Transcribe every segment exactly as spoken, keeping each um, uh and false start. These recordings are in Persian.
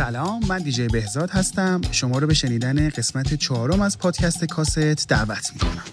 سلام، من دیجی بهزاد هستم. شما رو به شنیدن قسمت چهارم از پادکست کاست دعوت میکنم.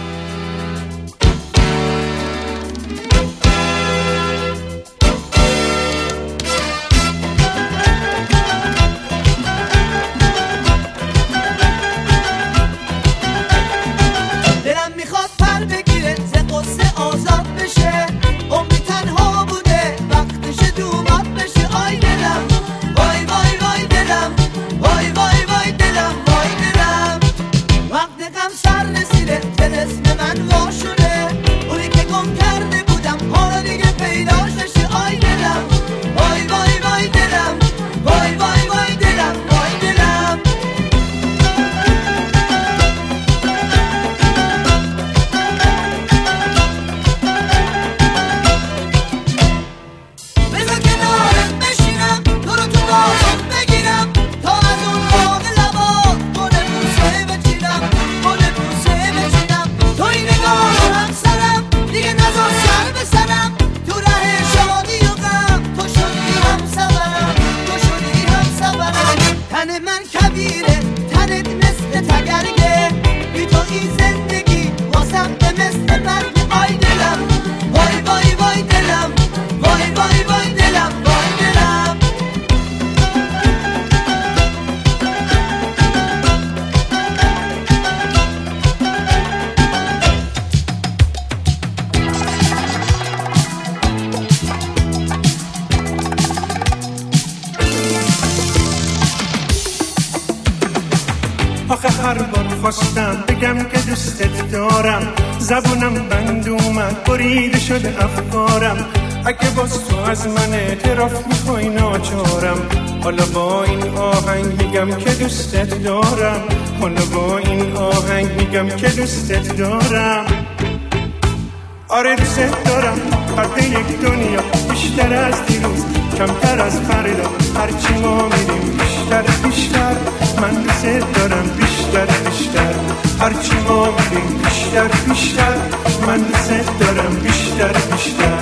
زبونم بند اومد بریده شده افکارم، اگه باز تو از من اعتراف میخوای ناچارم. حالا با این آهنگ میگم که دوستت دارم، حالا با این آهنگ میگم که دوستت دارم. آره دوستت دارم، فرد یک دنیا بیشتر از دیروز، کمتر از فردا، هرچی ما میریم بیشتر بیشتر. من دوستت دارم بیشتر بیشتر، هرچی ما میریم بیشتر بیشتر. من دوستت دارم بیشتر بیشتر.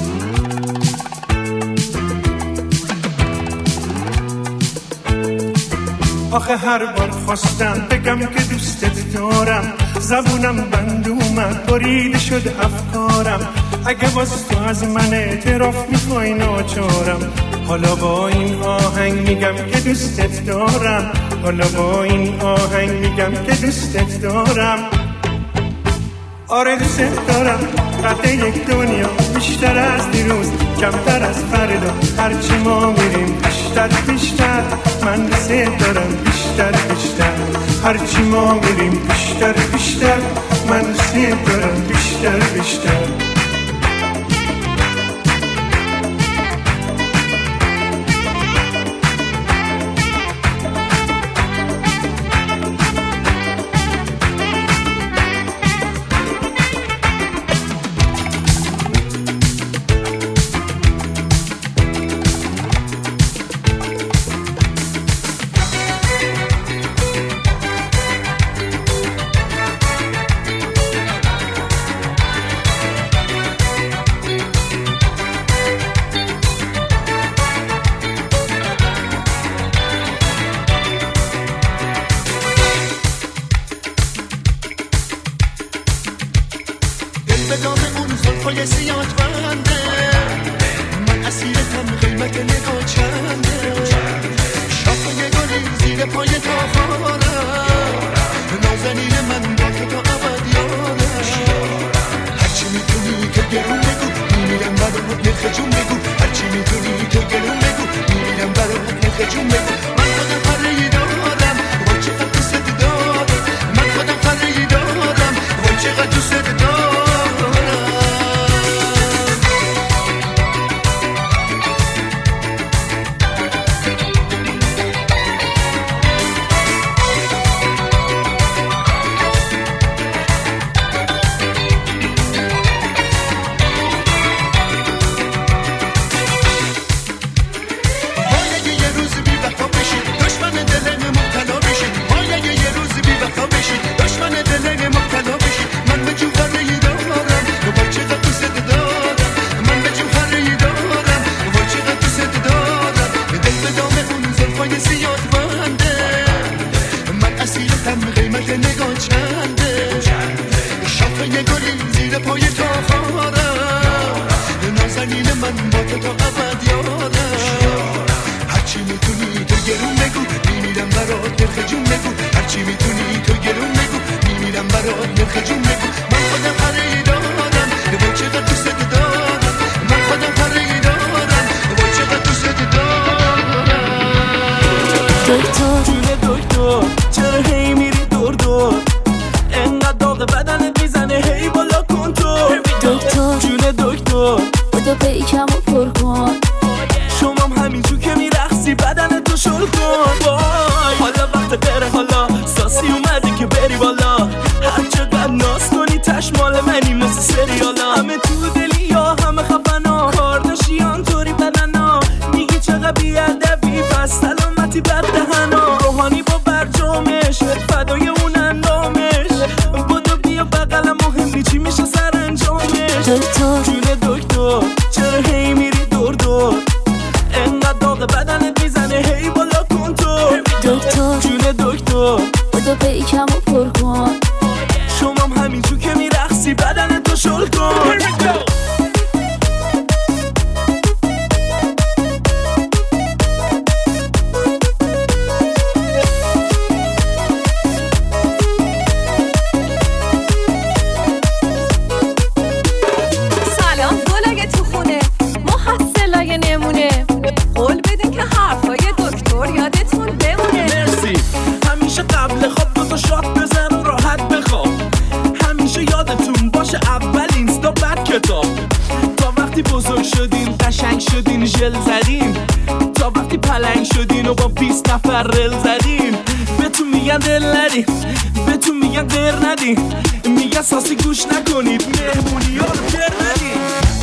آخه هر بار خواستم بگم که دوستت دارم، زبونم بند اومد بریده شده افکارم، اگه باز تو از من اعتراف میخوای ناچارم. حالا با این آهنگ میگم که دوستت دارم، حالا با این آهنگ میگم که دوستت دارم. آره دوستت دارم، قد یک دنیا بیشتر از دیروز، کمتر از فردا، هرچی ما میریم بیشتر بیشتر. من دوستت دارم بیشتر بیشتر، هرچی ما میریم بیشتر بیشتر. من دوستت دارم بیشتر بیشتر. دکتر جون دکتر چرا هی میری دور دور انقدر داغ بدنت میزنه هی بالا کن تو دکتر جون دکتر بودو پیکمو پر کن شمام همینجور که میرقصی بدنتو شل کن وای حالا وقت غیره حالا ساسی اومدی که بری بالا هر چقدر ناز کنی تشمال منی مثل سریالا همه تو دلی یا همه خفنا کارداشیان طوری بدنا میگی چقدر بیادبی پس سلامتی بد دهنا روحانی با برجامش فدای اون اندامش بودو بیا بقلم مهم چی میشه سر انجامش دکتر جون دکتر چرا هی میری دور دور انقدر داغ بدنت میزنه هی بالا کن تو دکتر جون دکتر بودو پیکمو پر کن شمام همینجور که میرقصی بدنتو شل کن تا وقتی بزرگ شدین قشنگ شدین ژل زدین تا وقتی پلنگ شدین و با بیست نفر رل زدین بهتون میگن دل ندین بهتون میگن در ندین میگن ساسی گوش نکنید مهمونی ها رو در ندین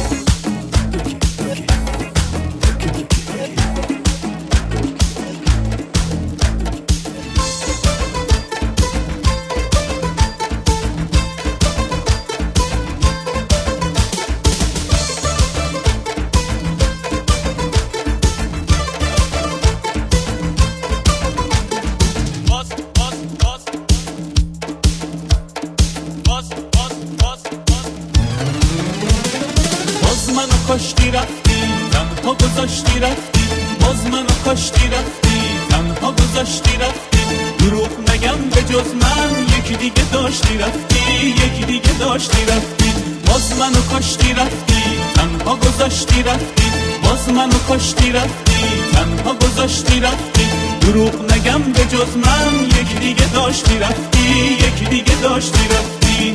کاشتی رفتی تنها گذاشتی رفتی باز منو کاشتی رفتی تنها گذاشتی رفتی دروغ نگم به جز من یکی دیگه داشتی رفتی یکی دیگه داشتی رفتی باز منو کاشتی رفتی تنها گذاشتی رفتی باز منو کاشتی رفتی تنها گذاشتی رفتی دروغ نگم به جز من یکی دیگه داشتی رفتی یکی دیگه داشتی رفتی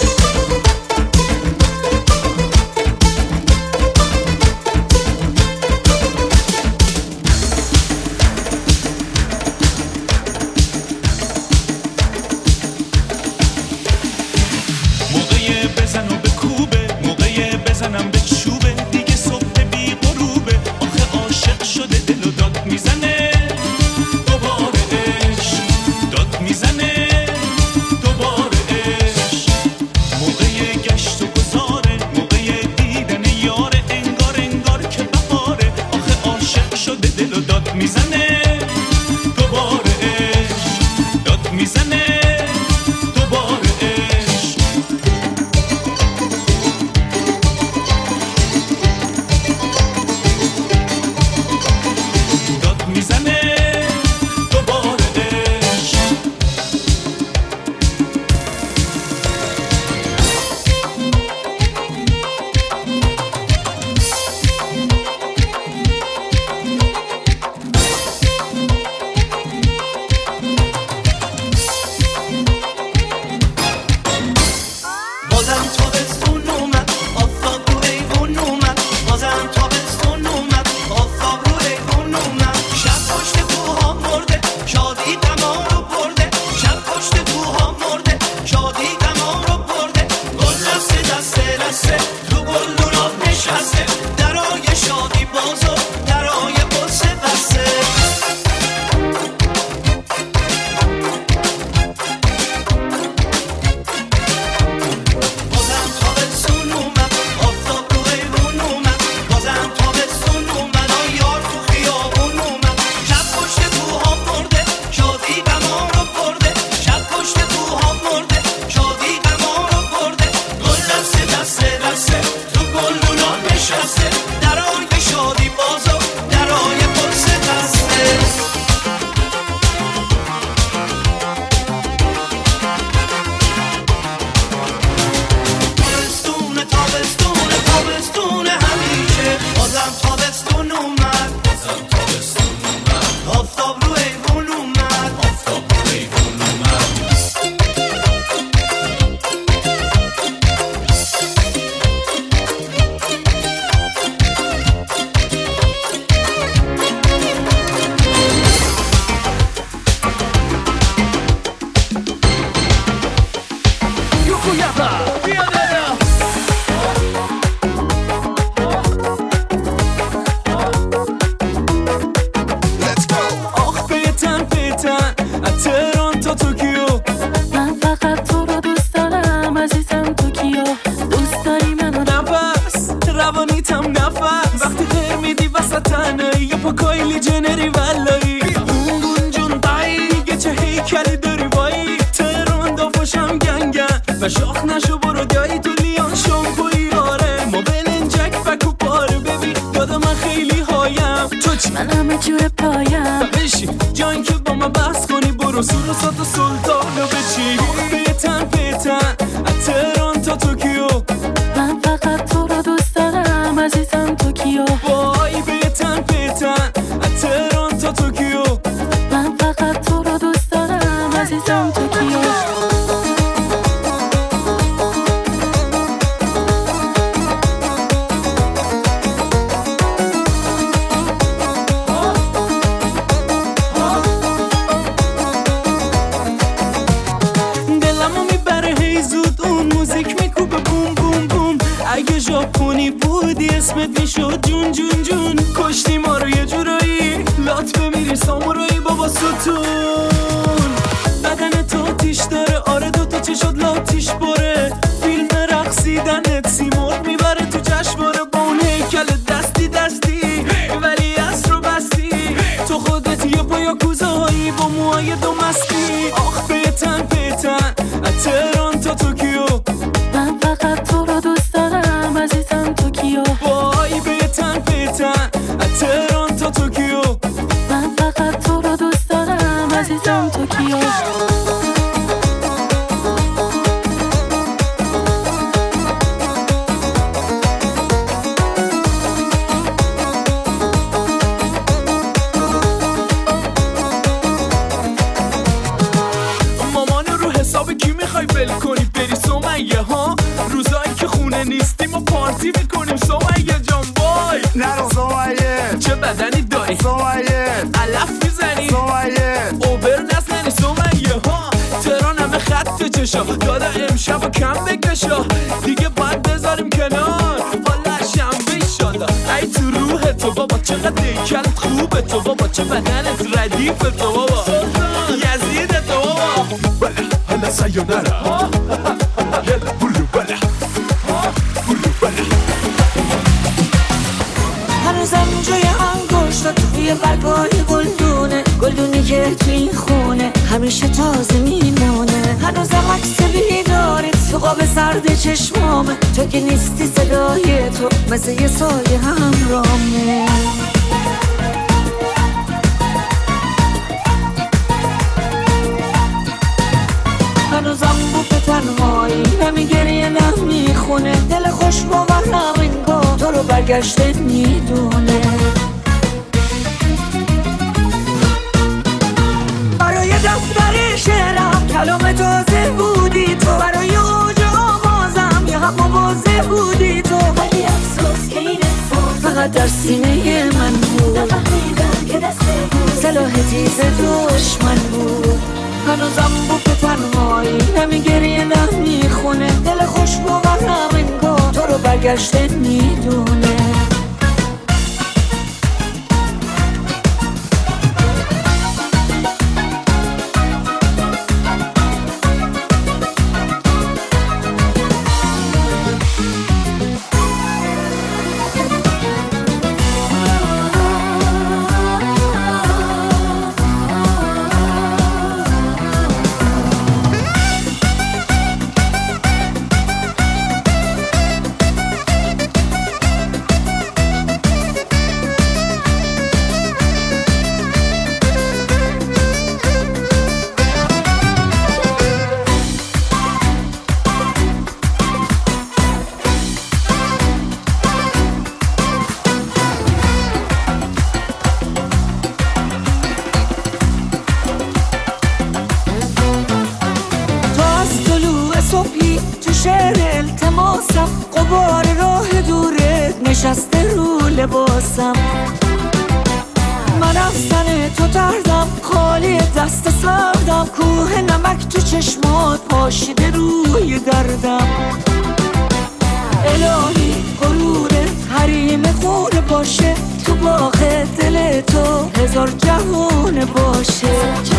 بزنم به چوبه دیگه صبح بی غروبه آخه عاشق شده دل و داد میزنه دوباره عشق داد میزنه دوباره عشق موقع گشت و گذاره موقع دیدن یاره انگار انگار که بهاره آخه عاشق شده دل و داد میزنه دوباره عشق داد میزنه دوباره عشق جنری ولایی اون گونجون دایی دیگه چه هیکلی داری وایی تهران دافاشم گنگن و شاخ نشو برو دایی تو لیان شامپوی آره ما بلنجک و کوپاره ببین یادم من خیلی هایم تو چی؟ من همه جور پایم بشی جایی که با من بحث کنی برو سور و سات و سلطانو بچی پیتن پیتن از تهران تا توکیو من فقط تو رو دوست دارم عزیزم توکیو وای پیتن پیتن از تهران تا توکیو من فقط تو رو دوست دارم عزیزم توکیو ژاپنی بودی اسمت میشد جون جون جون کشتی ما رو یه جورایی لات بمیری سامورایی بابا ستون بدن تو تیش داره آره دوتا چشات لاتیش باره فیلم رقصیدنت سیمرغ میبره تو جشنواره با اون هیکل دستی دستی ولی از رو بستی تو خودت یه با یاکوزایی با موهای دو مستی آخ پیتن پیتن از تهران تا توکیو من فقط تو رو دوست دارم عزیزم توکیو وای پیتن پیتن از تهران تا توکیو من فقط تو رو دوست دارم عزیزم توکیو مامان رو حساب کی میخوای ول کنی بری سمیه ها روزایی که خونه نیستیم و پارتی میکنیم سمیه جان وای نرو سمیه چه بدنی داری سمیه علف میزنی سمیه اوبر نزنی سمیه ها تهران همه خط چشا دادا امشب و کم بکشا دیگه باید بذاریم کنار والا شنبه ایشالا ای تو روح تو بابا چقدر دیکلت خوبه تو بابا چه بدنت ردیف تو بابا یزید تو بابا بله حالا سایونارا یلا بولو بله بولو بله هنوزم جای انگشتا توی برگای گلدونه گلدونی که توی خونه همیشه تازه میمونه هنوزم عکس بیدارت تو قاب سرد چشمامه تو که نیستی صدای تو مثل یه سایه همرامه هنوزم بوک تنهایی نمیگریه نمیخونه دل خوش باورم انگار تو رو برگشته میدونه برای دفتر شعرم کلام تازه بودی تو برای اوج آوازم یه هم موازه بودی تو ولی افسوس که این اتفاق فقط در سینه من بود نفهمیدم که دسته بود سلاح تیز دشمن بود هنوزم بوک تنهایی نمیگریه نمیخونه دل خوش باورم انگار تو رو برگشته میدونه نشسته رو لباسم من افسانه تو دردم خالی دست سردم کوه نمک تو چشمات پاشیده روی دردم الهی غرورت حریم خونه باشه تو باغ دل تو هزار جهون باشه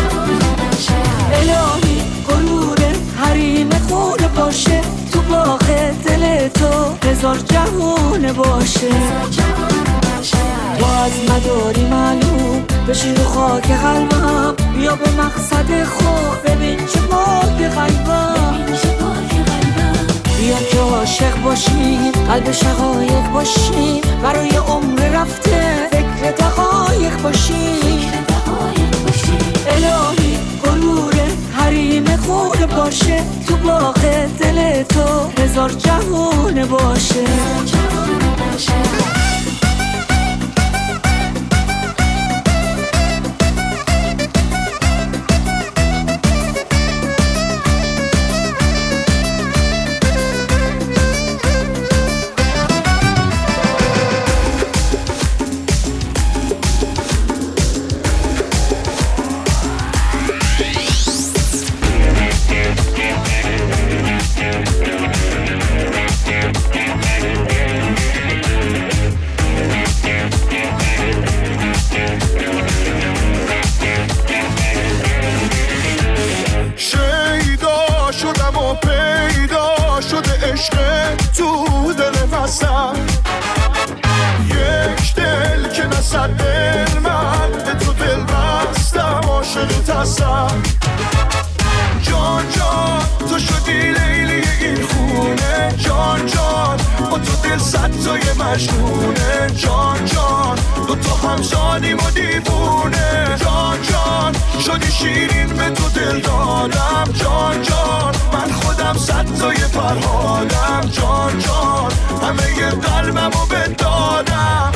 الهی غرورت حریم خونه باشه تو باغ دل تو هزار جهون باشه تو از مداری معلوم بشین رو خاک قلبم، بیا به مقصد خود ببین چه پاک قلبم، بیا که عاشق باشیم قلب شقایق باشیم، برای عمر رفته فکر دقایق باشیم، الهی غرور حریم خود باشه، تو باغ دل تو هزار جهان باشه. جان جان تو شدی لیلی این خونه، جان جان با تو دل صد تای مجنونه، جان جان دو تا همزانیم و دیوونه، جان جان شدی شیرین به تو دل دادم، جان جان من خودم صد تای فرهادم، جان جان همه ی قلبمو بدادم.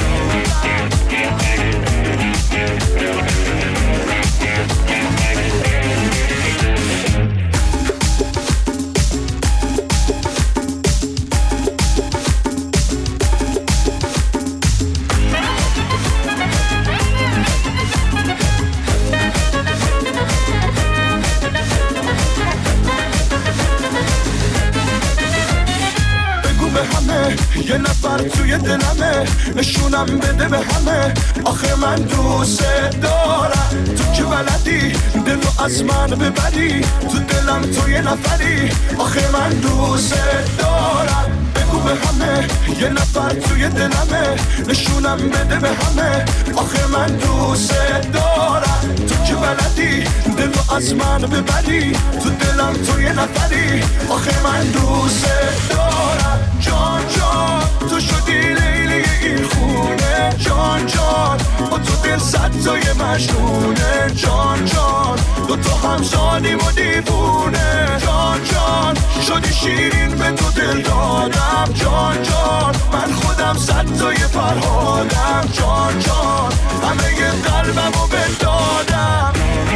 یه نفر توی دلمه، نشونم بده به همه، آخه من دوست دارم، تو که بلدی دلو از من ببری، تو دلم تو یه نفری، آخه من دوست دارم. بگو به همه یه نفر توی دلمه، نشونم بده به همه، آخه من دوست دارم، تو که بلدی دلو از من ببری، تو دلم تو یه نفری، آخه من دوست دارم. جان جان تو شدی لیلی این خونه، جان جان با تو دل صد تای مجنونه، جان جان دو تا همزانیم و دیوونه، جان جان شدی شیرین به تو دل دادم، جان جان من خودم صد تای فرهادم، جان جان همه ی قلبمو بدادم.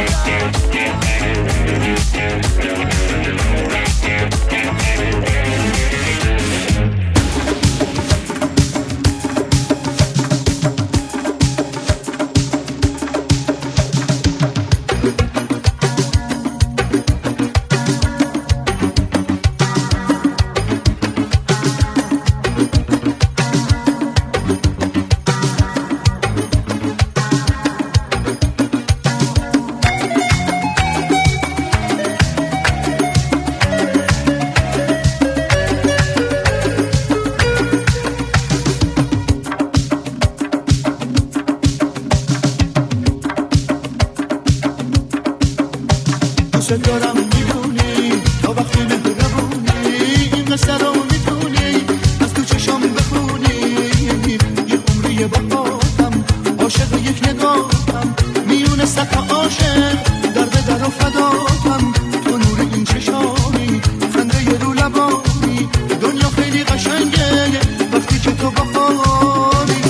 دارم میدونی تا وقتی مهربونی، این قصه رو میتونی از تو چشام بخونی، یه عمری با خودم عاشق یک نگاهم، میونه سخت عاشق در به در و فداتم، تو نور این چشانی خنده یه رو لبانی، دنیا خیلی قشنگه وقتی که تو با خودی.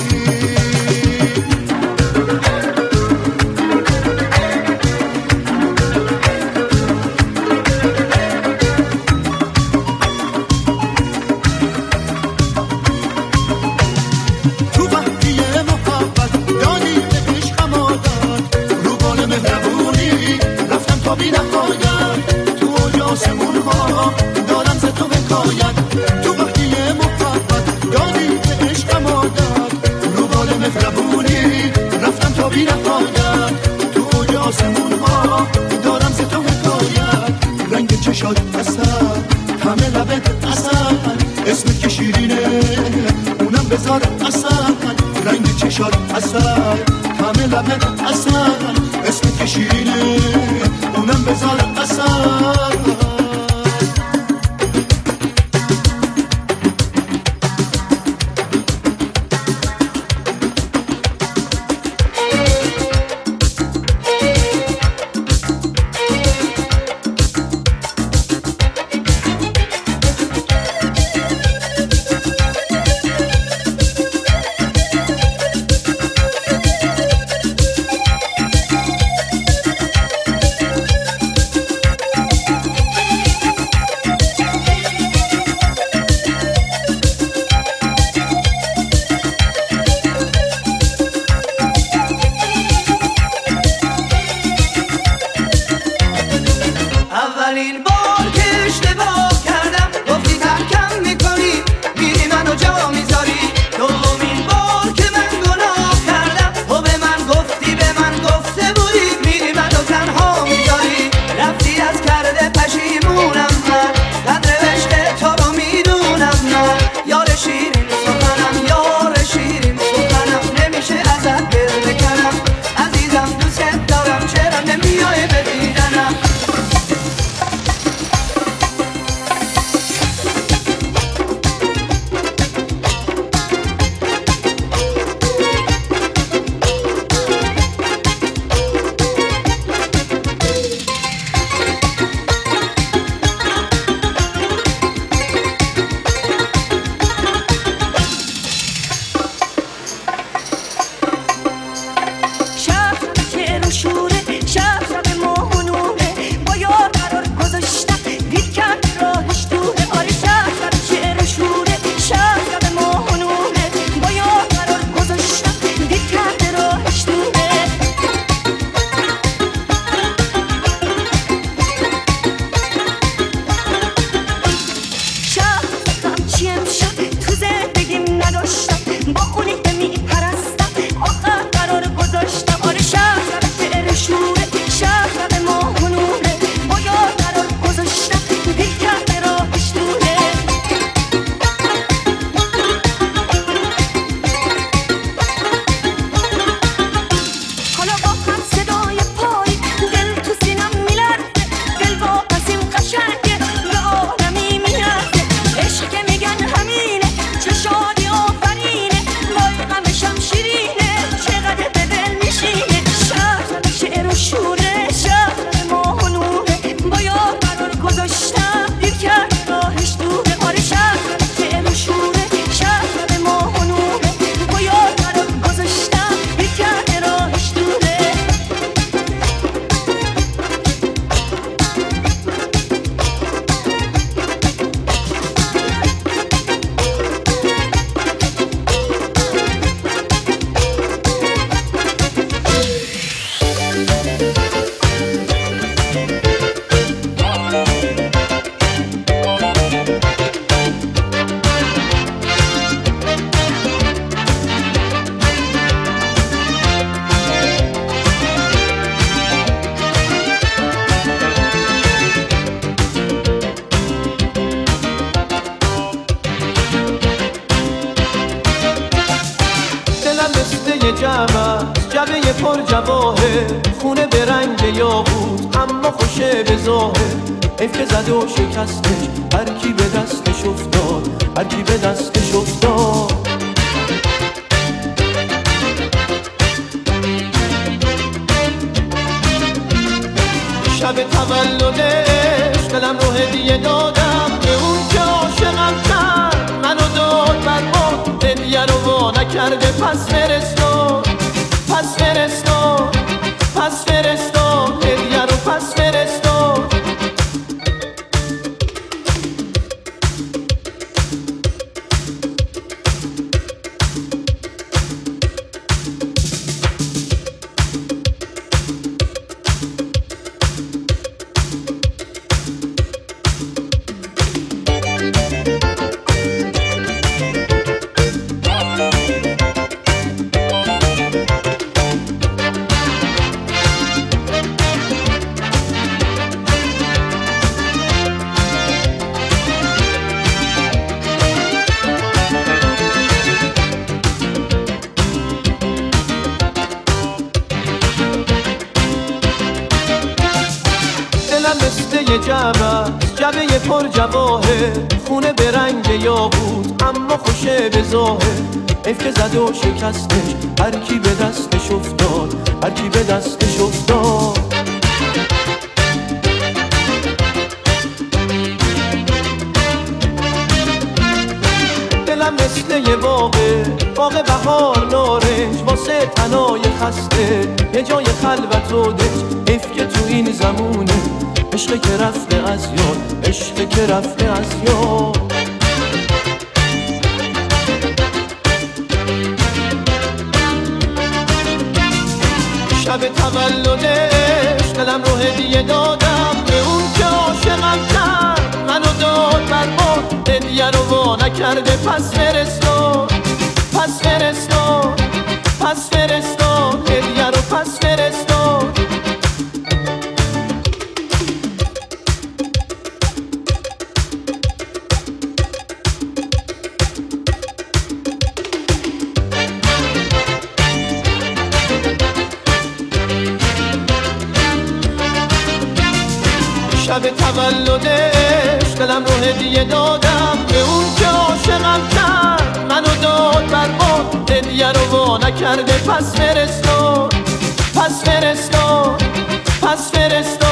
همه لبت اصل اسمت که شیرینه، اونم بذار اصل رنگ چشات اصل جمع جبه پر جواهر، خونه به رنگ یاقوت اما خوشه به ظاهر. افک زد و شکستش هر کی به دستش افتاد، هر کی به دستش افتاد. شب تولدش دلم رو هدیه دادم به اون که عاشقم کرد، منو داد بر ما هدیه رو وا نکرده. پس فرستاد پس فرستاد پس فرستاد هدیه رو پس فرستاد. جمع جبه پر جواهر، خونه به رنگ یاقوت اما خوشه به ظاهر. افک زد و شکستش هر کی به دستش افتاد، هر کی به دستش افتاد. دلم مثل یه باغه، باغ بهار نارنج، واسه تنای خسته یه جای خلوت و دنج. افک تو این زمونه عشق که رفته از یاد، عشق که رفته از یاد. شب تولدش دلم رو هدیه دادم به اون که عاشقم کرد، منو داد بر ما هدیه رو وا نکرده. پس فرستاد پس فرستاد پس فرستاد هدیه رو پس فرستاد. شب تولدش دلم رو هدیه دادم به اون که عاشقم کرد، منو داد بر ما هدیه رو وا نکرده. پس فرستاد پس فرستاد پس فرستاد